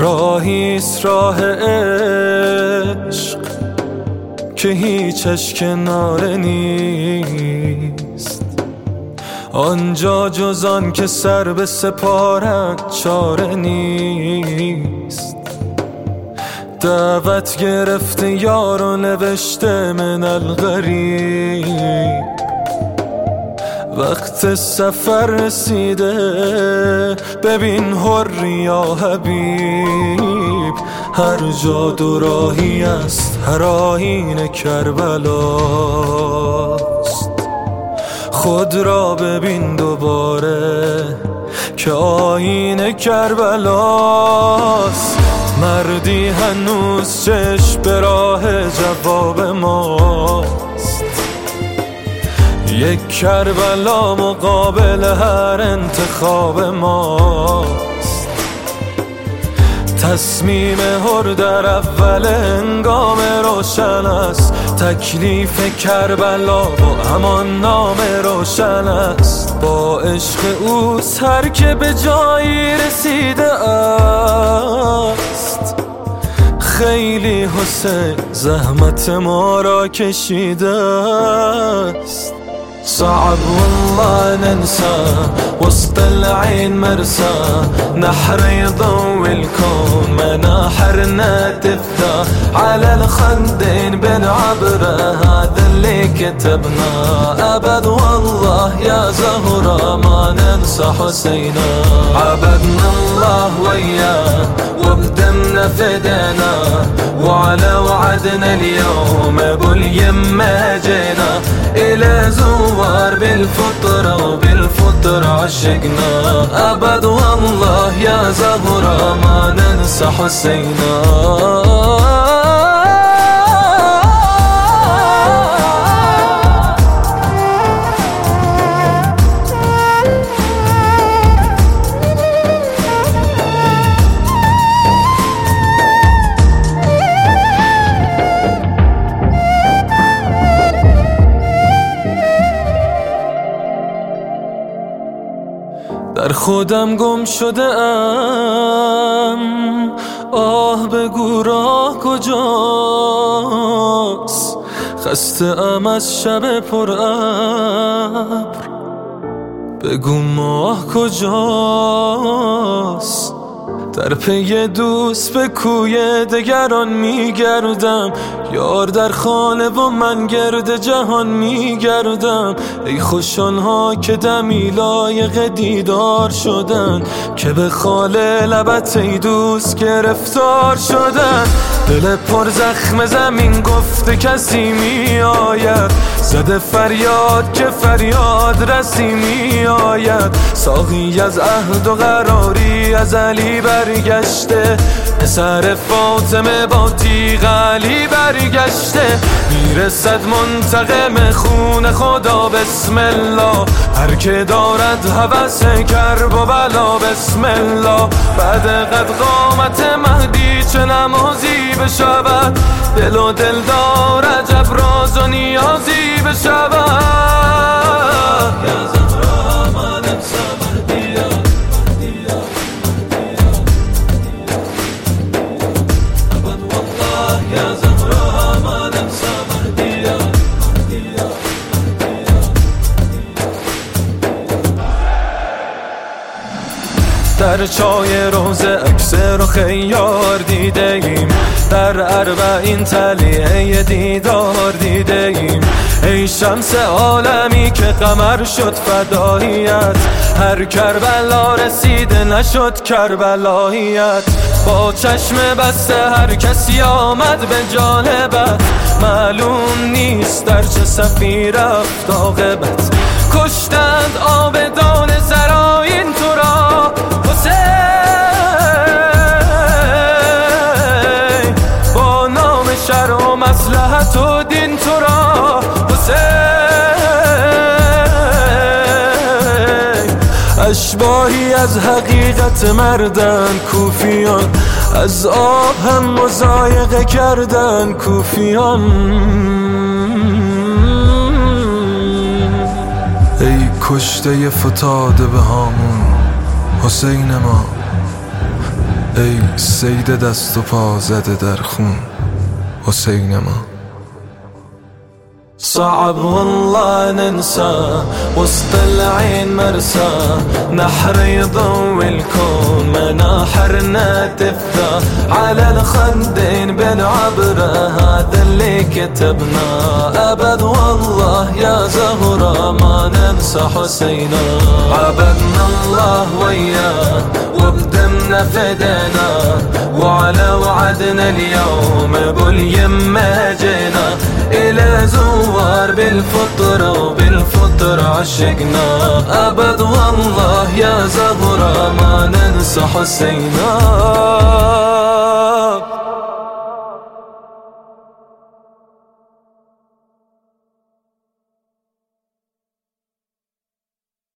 راهیست راه عشق که هیچش کناره نیست، آنجا جز آن که سر به سپارد چاره نیست. دعوت گرفته یار و نوشته من الغریب، وقت سفر رسیده ببین حر یا حبیب. هر جا دو راهی است، هر آیین کربلاست. خود را ببین دوباره که آیین کربلاست. مردی هنوز چشم به راه جواب ماست، یک کربلا مقابل هر انتخاب ماست. تصمیم حر در اول هنگام روشن است، تکلیف کربلا با همان نام روشن است. با عشق اوست هر که به جایی رسیده است. خیلی حسین زحمت ما را کشیده است. صعب والله ننسى وسط العين مرسى، نحر يضوي الكون مناحرنا تفتح على الخدين بالعبرة. هذا اللي كتبنا أبد والله يا زهرة ما ننسى حسينا. عبدنا الله وياه وبدمنا فدينا، وعلى وعدنا اليوم ابو اليمة جينا. إلى زوار بالفطرة وبالفطرة عشقنا، أبد والله يا زهرة ما ننسى حسينا. در خودم گم شده ام، آه بگو راه کجاست. خسته ام از شب پر ابر، بگو ماه کجاست. در پی دوست به کوی دگران میگردم، یار در خانه و من گرد جهان میگردم. ای خوش آنها که دمی لایق دیدار شدن، که به خال لبت ای دوست گرفتار شدن. دل پر زخم زمین گفته کسی می آید، زده فریاد که فریاد رسی می آید. ساقی از عهد و قراری از علی برگشته، پسر فاطمه با تیغ علی برگشته. میرسد منتقم خون خدا بسم الله، هر که دارد هوس کرب و بلا بسم الله. بعد قد قامت مهدی چه نمازی بشود، دل و دل دار عجب راز و نیازی بشود. یا زهرا ما ننسى مهدیا، ابد والله یا زهرا ما ننسى مهدیا. در چای روزه عکس رو خیار دیده ایم، در اربعین تلیه دیدار دیده ایم. ای شمس عالمی که قمر شد فداییت، هر کربلا رسیده نشد کربلاییت. با چشم بسته هر کسی آمد به جانبت، معلوم نیست در چه صفی رفت عاقبت. کشتند آبدان زراین تو را حسین، با نام شرع و مصلحت و دین تو را حسین. اشباهی از حقیقت مردن کوفیان، از آب هم مضایقه کردن کوفیان. ای کشته فتاده به هامون حسین ما، ای سید دست و پا زده در خون حسین ما. صعب والله ننسى وسط العين مرسى، نحر يضوي الكون مناحرنا تفتى، على الخدين بالعبرة هذا اللي كتبنا. أبد والله يا زهرة ما ننسى حسينا، عبدنا الله وياه وبدمنا فدينا، وعلى وعدنا اليوم باليمة جينا، إلى زوار بالفطرة وبالفطرة عشقنا. أبد والله يا زهرة ما ننسى حسينا.